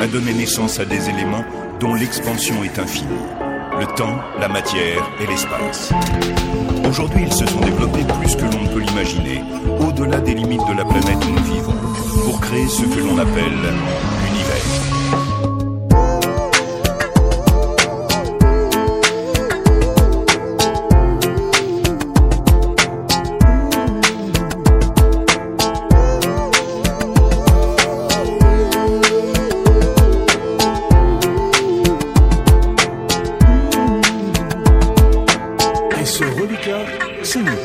donné naissance à des éléments dont l'expansion est infinie. Le temps, la matière et l'espace. Aujourd'hui, ils se sont développés plus que l'on ne peut l'imaginer, au-delà des limites de la planète où nous vivons, pour créer ce que l'on appelle l'univers. Ce reliquat, c'est nous.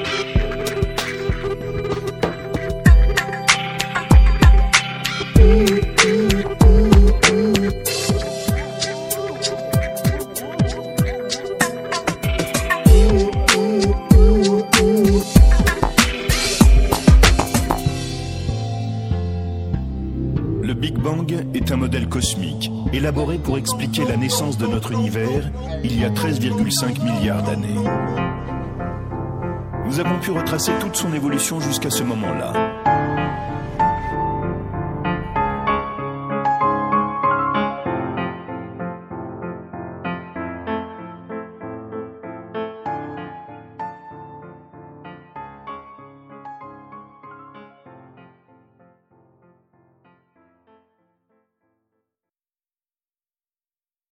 Le Big Bang est un modèle cosmique, élaboré pour expliquer la naissance de notre univers il y a 13,5 milliards d'années. Nous avons pu retracer toute son évolution jusqu'à ce moment-là.